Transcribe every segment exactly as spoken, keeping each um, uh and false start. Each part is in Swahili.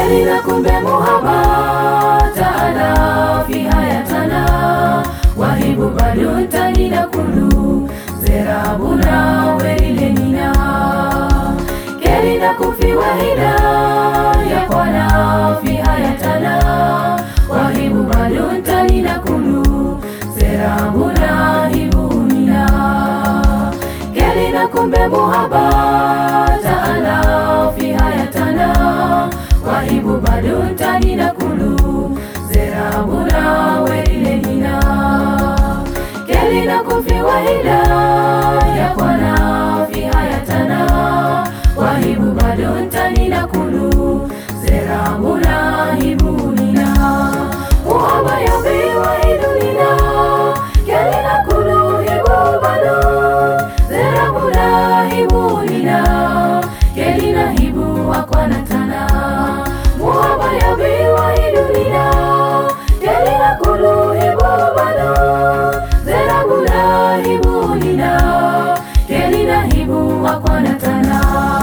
kelina kumbe muhaba ta'ala fi hayatana wahibu badunta nina kulu zerabuna werilenina kelina kufi wahida yakwana fi hayatana wahibu badunta nina kulu zerabuna hibunina kelina kumbe muhaba ta'ala fi hayatana wahibu badunta nina kulu zerabuna werilenina kelina kufi wahida yakwana fi hayatana wahibu badunta nina kulu zerabuna hibunina muhaba yabi wahidunina kelina kulu hibu badun zerabuna hibunina kelina hibu wakwana tana muhaba yabi wahidunina kelina kulu hibu badun zerabuna hibunina kelina hibu wakwana tana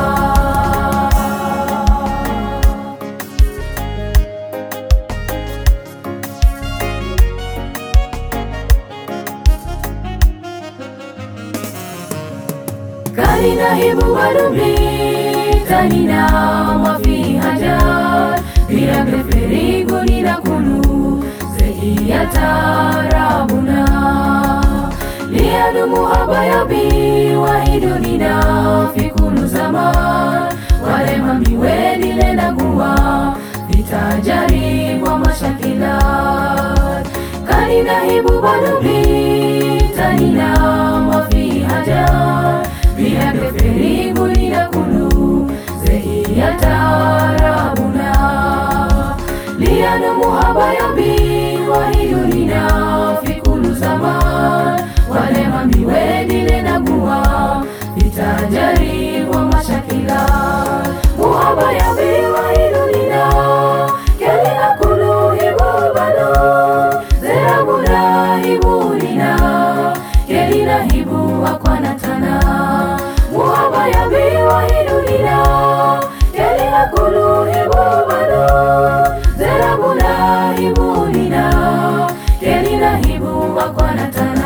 kalina hibu badumbi tanina mafi hajar bila geferigu nina kulu zehiya tarabuna liyadu muhaba yabi wahidunina fi kulu zaman wale mami wedi lena guwa vitajari wa mashakilat kalina hibu badumbi tanina mafi hajar bila geferigu nina kulu zehiya tarabuna liyadu muhaba yabi wahidunina fi kulu zaman wale mami wedi lena guwa vitajari wa mashakila muhaba yabi wahidunina kelina kulu hibu badun zerabuna hibunina kelina hibu wakwana tana muhaba yabi wahidunina kelina kulu hibu badun zerabuna hibunina kelina hibu wakwana tana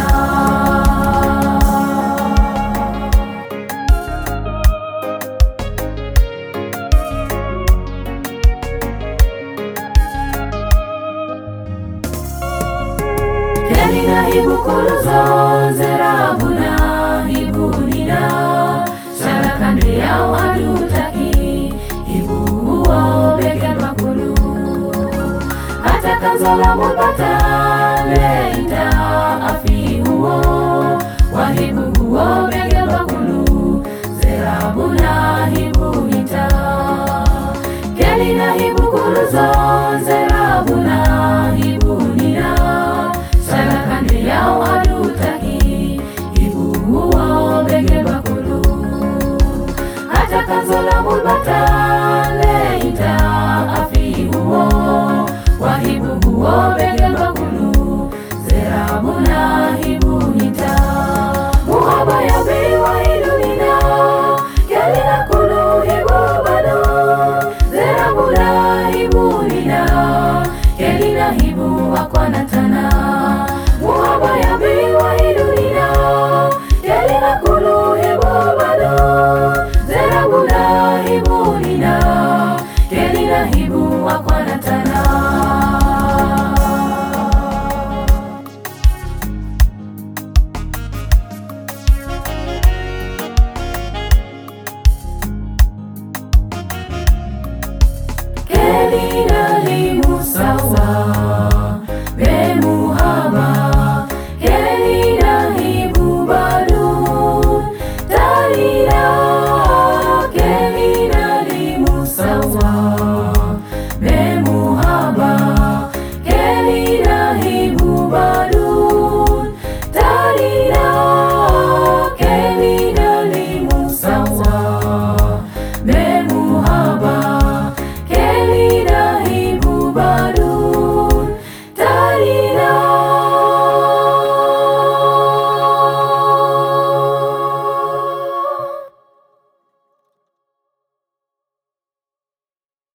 kelina hibu kulu zon zerabuna hibunina shalakande yao adutaki hibu uo begen wakulu hata kanzola mubata leita afi uo wahibu uo begen wakulu zerabuna hibu hita kelina hibu